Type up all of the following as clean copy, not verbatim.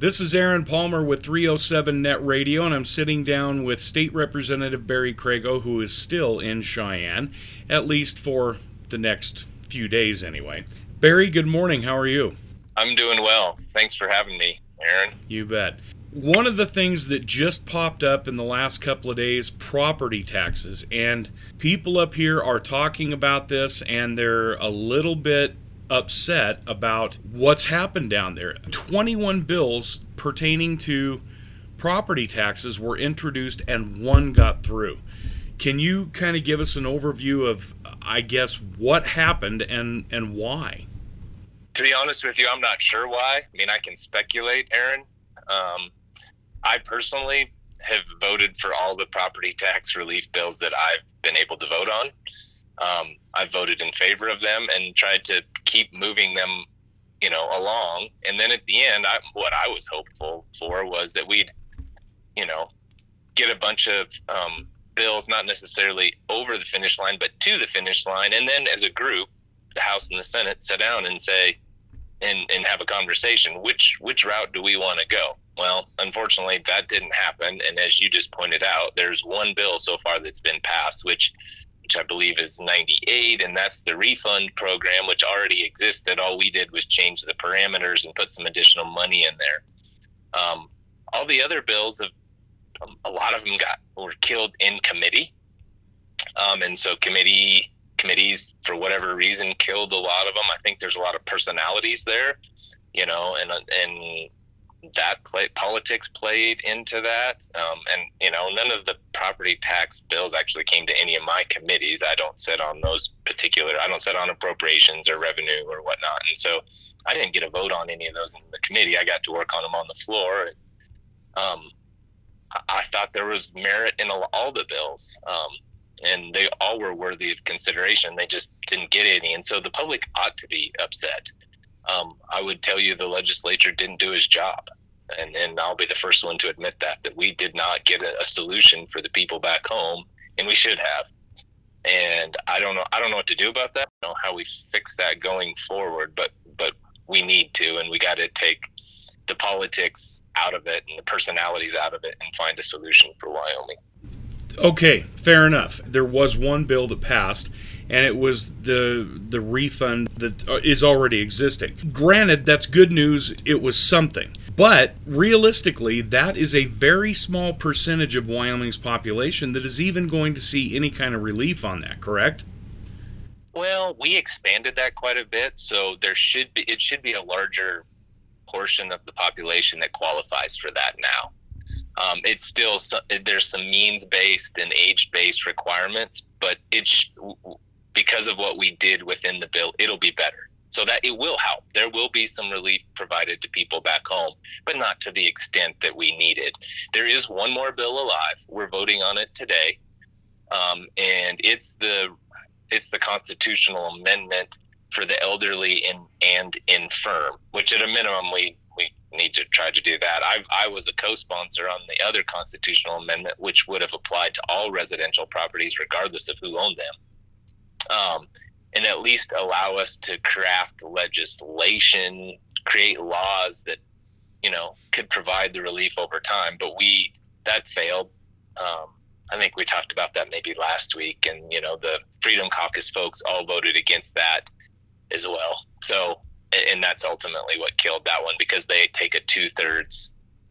This is Aaron Palmer with 307 Net Radio, and I'm sitting down with State Representative Barry Crago, who is still in Cheyenne, at least for the next few days anyway. Barry, good morning. How are you? I'm doing well. Thanks for having me, Aaron. You bet. One of the things that just popped up in the last couple of days, property taxes, and people up here are talking about this, and they're a little bit upset about what's happened down there. 21 bills pertaining to property taxes were introduced and one got through. Can you kind of give us an overview of, I guess, what happened and why? To be honest with you, I'm not sure why. I mean, I can speculate, Aaron. I personally have voted for all the property tax relief bills that I've been able to vote on. I voted in favor of them and tried to keep moving them, along. And then at the end, what I was hopeful for was that we'd, get a bunch of bills, not necessarily over the finish line, but to the finish line. And then as a group, the House and the Senate sit down and say, and have a conversation, which route do we want to go? Well, unfortunately, that didn't happen. And as you just pointed out, there's one bill so far that's been passed, which I believe is 98, and that's the refund program, which already existed. All we did was change the parameters and put some additional money in there. All the other bills, a lot of them were killed in committee, and so committees, for whatever reason, killed a lot of them. I think there's a lot of personalities there, and that politics played into that. None of the property tax bills actually came to any of my committees. I don't sit on appropriations or revenue or whatnot. And so I didn't get a vote on any of those in the committee. I got to work on them on the floor. I thought there was merit in all the bills. And they all were worthy of consideration. They just didn't get any. And so the public ought to be upset. I would tell you the legislature didn't do his job. And I'll be the first one to admit that we did not get a solution for the people back home, and we should have. And I don't know what to do about that. I don't know how we fix that going forward, but we need to, and we got to take the politics out of it and the personalities out of it and find a solution for Wyoming. Okay, fair enough. There was one bill that passed, and it was the refund that is already existing. Granted, that's good news. It was something. But realistically, that is a very small percentage of Wyoming's population that is even going to see any kind of relief on that, correct? Well, we expanded that quite a bit, so it should be a larger portion of the population that qualifies for that now. It's still, there's some means-based and age-based requirements, but because of what we did within the bill, it'll be better. So that it will help. There will be some relief provided to people back home, but not to the extent that we needed. There is one more bill alive. We're voting on it today, and it's the constitutional amendment for the elderly and infirm, which at a minimum we need to try to do that. I was a co-sponsor on the other constitutional amendment, which would have applied to all residential properties regardless of who owned them. And at least allow us to craft legislation, create laws that, could provide the relief over time. But that failed. I think we talked about that maybe last week, and, the Freedom Caucus folks all voted against that as well. So, and that's ultimately what killed that one, because they takes a 2/3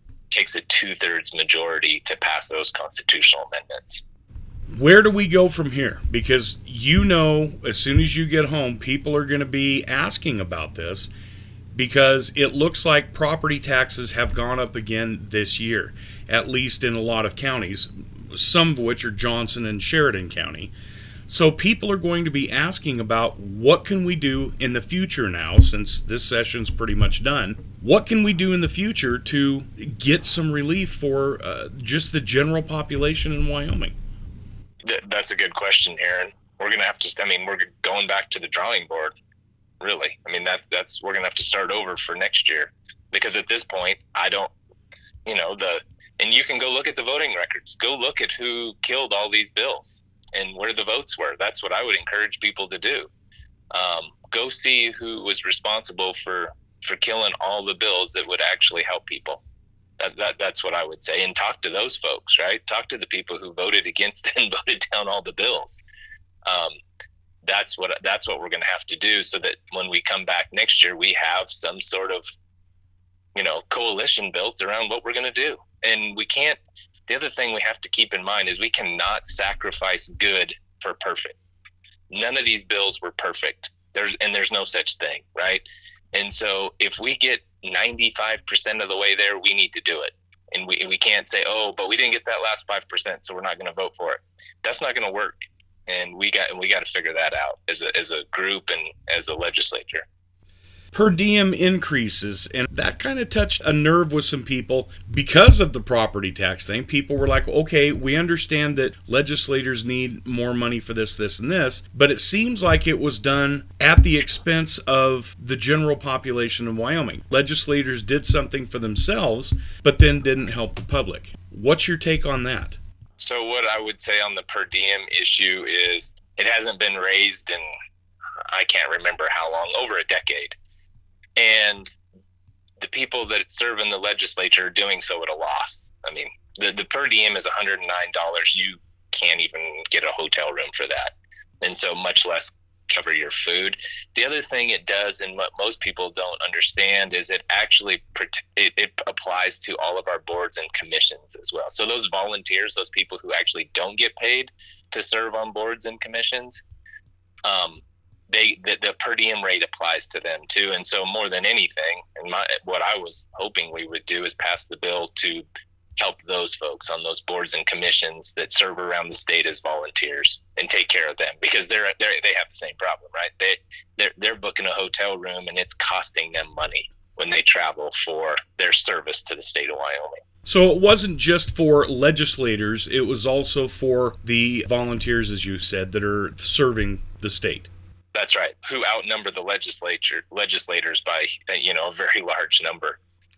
majority to pass those constitutional amendments. Where do we go from here? Because as soon as you get home, people are going to be asking about this, because it looks like property taxes have gone up again this year, at least in a lot of counties, some of which are Johnson and Sheridan County. So people are going to be asking about what can we do in the future now, since this session's pretty much done. What can we do in the future to get some relief for just the general population in Wyoming? That's a good question, Aaron. We're going to have to, we're going back to the drawing board, really. We're going to have to start over for next year, because at this point, and you can go look at the voting records, go look at who killed all these bills and where the votes were. That's what I would encourage people to do. Go see who was responsible for for killing all the bills that would actually help people. That's what I would say. And talk to those folks, right? Talk to the people who voted against and voted down all the bills. That's what we're going to have to do, so that when we come back next year, we have some sort of, coalition built around what we're going to do. And we can't. The other thing we have to keep in mind is we cannot sacrifice good for perfect. None of these bills were perfect. There's no such thing, right? And so if we get 95% of the way there, we need to do it. And we can't say, oh, but we didn't get that last 5%, so we're not going to vote for it. That's not going to work. And we got to figure that out as a group and as a legislature. Per diem increases, and that kind of touched a nerve with some people because of the property tax thing. People were like, okay, we understand that legislators need more money for this, and this, but it seems like it was done at the expense of the general population of Wyoming. Legislators did something for themselves, but then didn't help the public. What's your take on that? So what I would say on the per diem issue is it hasn't been raised in, I can't remember how long, over a decade. And the people that serve in the legislature are doing so at a loss. I mean, the per diem is $109. You can't even get a hotel room for that. And so much less cover your food. The other thing it does, and what most people don't understand, is it actually it applies to all of our boards and commissions as well. So those volunteers, those people who actually don't get paid to serve on boards and commissions, the per diem rate applies to them too. And so more than anything, and what I was hoping we would do is pass the bill to help those folks on those boards and commissions that serve around the state as volunteers and take care of them, because they have the same problem, right? They're booking a hotel room and it's costing them money when they travel for their service to the state of Wyoming. So it wasn't just for legislators, it was also for the volunteers, as you said, that are serving the state. That's right. Who outnumber the legislators by, a very large number.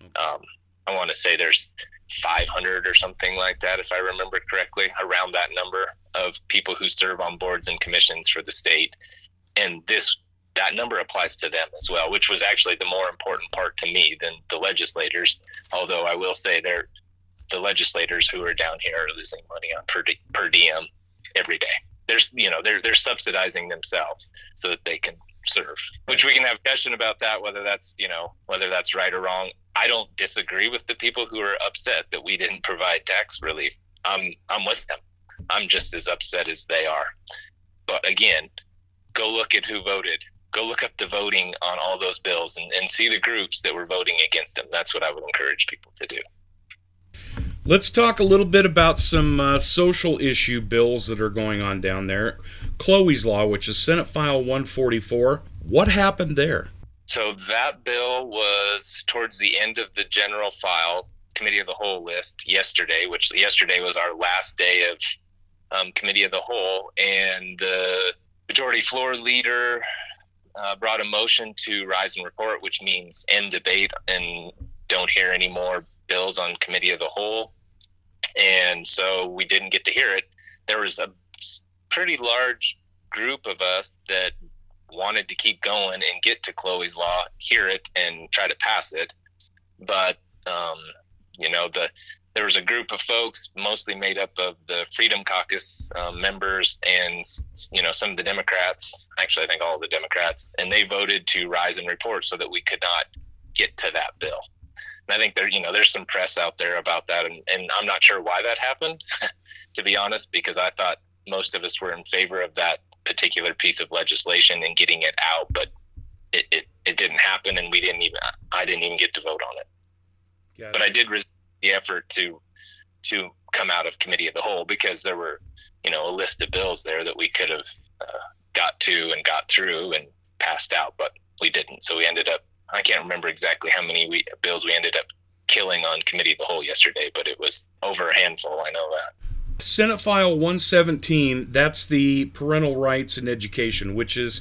I want to say there's 500 or something like that, if I remember correctly, around that number of people who serve on boards and commissions for the state. And that number applies to them as well, which was actually the more important part to me than the legislators. Although I will say the legislators who are down here are losing money on per diem every day. They're subsidizing themselves so that they can serve, which we can have a discussion about that, whether that's right or wrong. I don't disagree with the people who are upset that we didn't provide tax relief. I'm with them. I'm just as upset as they are. But again, go look at who voted. Go look up the voting on all those bills and see the groups that were voting against them. That's what I would encourage people to do. Let's talk a little bit about some social issue bills that are going on down there. Chloe's Law, which is Senate File 144. What happened there? So that bill was towards the end of the general file Committee of the Whole list yesterday, which yesterday was our last day of Committee of the Whole. And the Majority Floor Leader brought a motion to rise and report, which means end debate and don't hear any more bills on Committee of the Whole. And so we didn't get to hear it. There was a pretty large group of us that wanted to keep going and get to Chloe's Law, hear it, and try to pass it. But, there was a group of folks mostly made up of the Freedom Caucus members and, some of the Democrats, actually I think all of the Democrats, and they voted to rise and report so that we could not get to that bill. And I think there's some press out there about that, and I'm not sure why that happened, to be honest, because I thought most of us were in favor of that particular piece of legislation and getting it out, but it didn't happen, and I didn't even get to vote on it. But I did resist the effort to come out of Committee of the Whole, because there were, a list of bills there that we could have got to and got through and passed out, but we didn't. So we ended up, I can't remember exactly how many bills we ended up killing on Committee of the Whole yesterday, but it was over a handful, I know that. Senate File 117, that's the parental rights in education, which is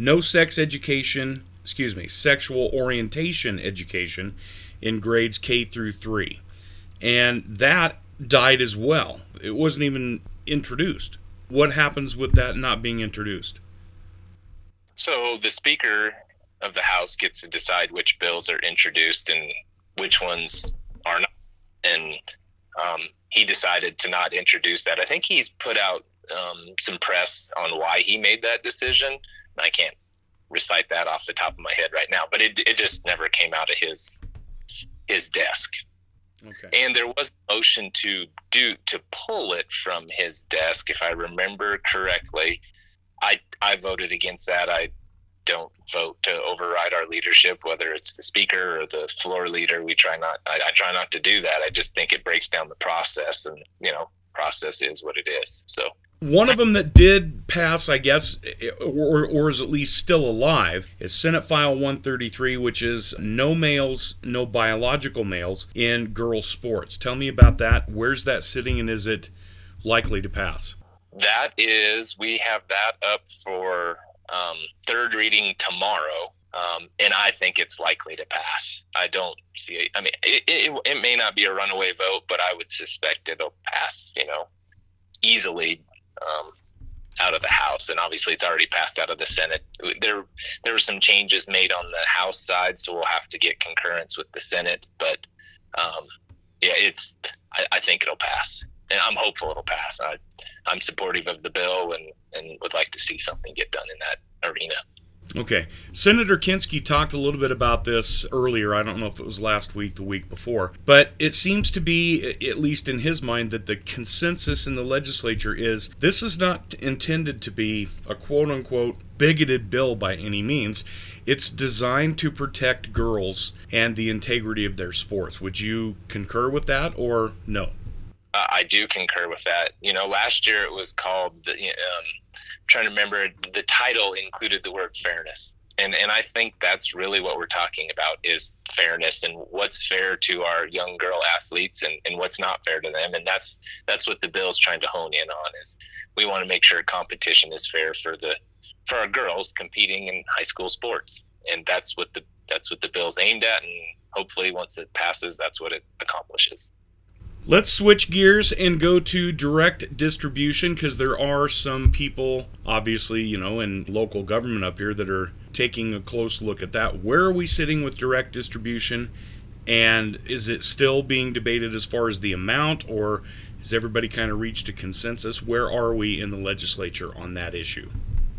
sexual orientation education in grades K through 3. And that died as well. It wasn't even introduced. What happens with that not being introduced? So the speaker of the House gets to decide which bills are introduced and which ones are not. And he decided to not introduce that. I think he's put out some press on why he made that decision. I can't recite that off the top of my head right now, but it just never came out of his desk. Okay. And there was a motion to pull it from his desk, if I remember correctly. I voted against that. I don't vote to override our leadership, whether it's the speaker or the floor leader. I try not to do that. I just think it breaks down the process, and process is what it is. So one of them that did pass, I guess, or is at least still alive, is Senate File 133, which is no males, no biological males in girls' sports. Tell me about that. Where's that sitting, and is it likely to pass? We have that up for third reading tomorrow, and I think it's likely to pass. I don't see it. I mean, it may not be a runaway vote, but I would suspect it'll pass, easily out of the House. And obviously it's already passed out of the Senate. There were some changes made on the House side, so we'll have to get concurrence with the Senate. But I think it'll pass, and I'm hopeful it'll pass. I'm supportive of the bill and would like to see something get done in that arena. Okay. Senator Kinski talked a little bit about this earlier. I don't know if it was last week, the week before. But it seems to be, at least in his mind, that the consensus in the legislature is this is not intended to be a quote-unquote bigoted bill by any means. It's designed to protect girls and the integrity of their sports. Would you concur with that or no? I do concur with that. Last year it was called, trying to remember, the title included the word fairness. And I think that's really what we're talking about, is fairness and what's fair to our young girl athletes and what's not fair to them. And that's what the bill is trying to hone in on, is we want to make sure competition is fair for our girls competing in high school sports. And that's what the bill's aimed at. And hopefully once it passes, that's what it accomplishes. Let's switch gears and go to direct distribution, because there are some people, obviously, in local government up here that are taking a close look at that. Where are we sitting with direct distribution, and is it still being debated as far as the amount, or has everybody kind of reached a consensus? Where are we in the legislature on that issue?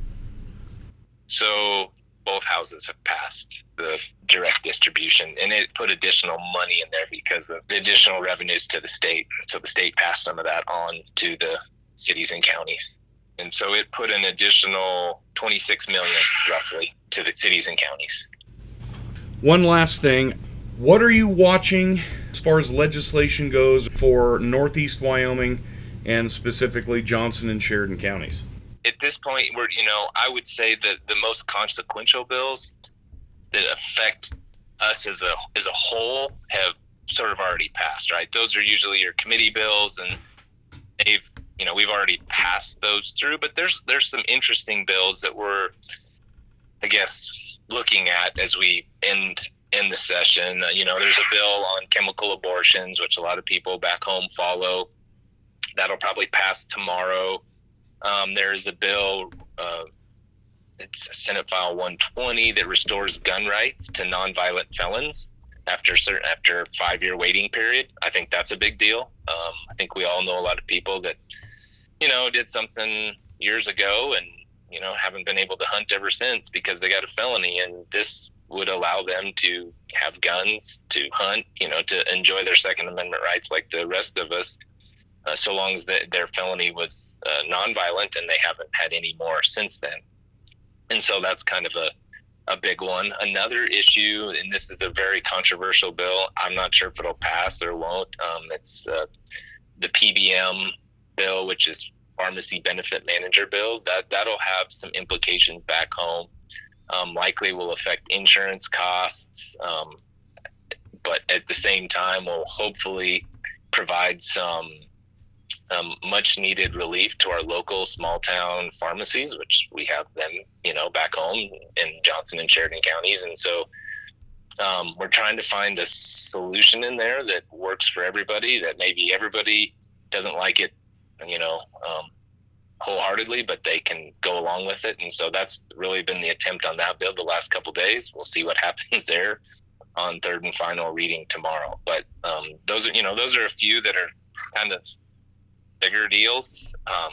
So both houses have passed the direct distribution, and it put additional money in there because of the additional revenues to the state. So the state passed some of that on to the cities and counties. And so it put an additional $26 million roughly to the cities and counties. One last thing. What are you watching as far as legislation goes for Northeast Wyoming and specifically Johnson and Sheridan counties? At this point, I would say that the most consequential bills that affect us as a whole have sort of already passed, right? Those are usually your committee bills, and we've already passed those through. But there's some interesting bills that we're, I guess, looking at as we end the session. There's a bill on chemical abortions, which a lot of people back home follow. That'll probably pass tomorrow. There's a bill, it's Senate File 120, that restores gun rights to nonviolent felons after a 5-year waiting period. I think that's a big deal. I think we all know a lot of people that, did something years ago and, haven't been able to hunt ever since because they got a felony. And this would allow them to have guns, to hunt, to enjoy their Second Amendment rights like the rest of us. So long as their felony was nonviolent, and they haven't had any more since then. And so that's kind of a big one. Another issue, and this is a very controversial bill, I'm not sure if it'll pass or won't. It's the PBM bill, which is Pharmacy Benefit Manager bill. That'll have some implications back home. Likely will affect insurance costs, but at the same time will hopefully provide some much needed relief to our local small town pharmacies, which we have them, back home in Johnson and Sheridan counties. And so we're trying to find a solution in there that works for everybody, that maybe everybody doesn't like it, wholeheartedly, but they can go along with it. And so that's really been the attempt on that bill the last couple of days. We'll see what happens there on third and final reading tomorrow. But those are a few that are kind of bigger deals.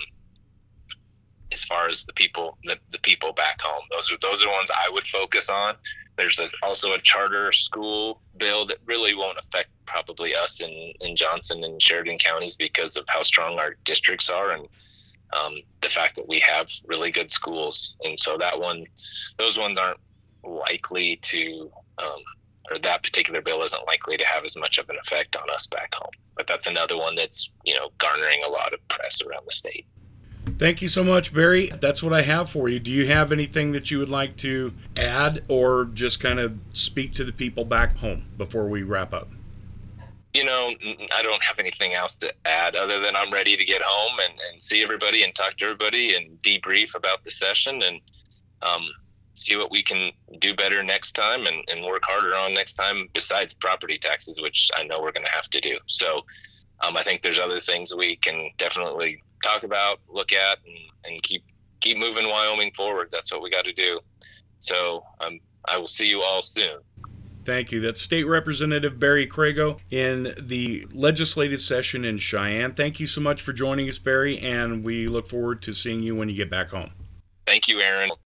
As far as the people back home, those are ones I would focus on. There's also a charter school bill that really won't affect probably us in Johnson and Sheridan counties because of how strong our districts are and the fact that we have really good schools. And so those ones aren't likely to, or that particular bill isn't likely to have as much of an effect on us back home. But that's another one that's, garnering a lot of press around the state. Thank you so much, Barry. That's what I have for you. Do you have anything that you would like to add or just kind of speak to the people back home before we wrap up? I don't have anything else to add other than I'm ready to get home and see everybody and talk to everybody and debrief about the session and see what we can do better next time and work harder on next time besides property taxes, which I know we're going to have to do. So I think there's other things we can definitely talk about, look at, and keep moving Wyoming forward. That's what we got to do. So I will see you all soon. Thank you. That's State Representative Barry Crago in the legislative session in Cheyenne. Thank you so much for joining us, Barry, and we look forward to seeing you when you get back home. Thank you, Aaron.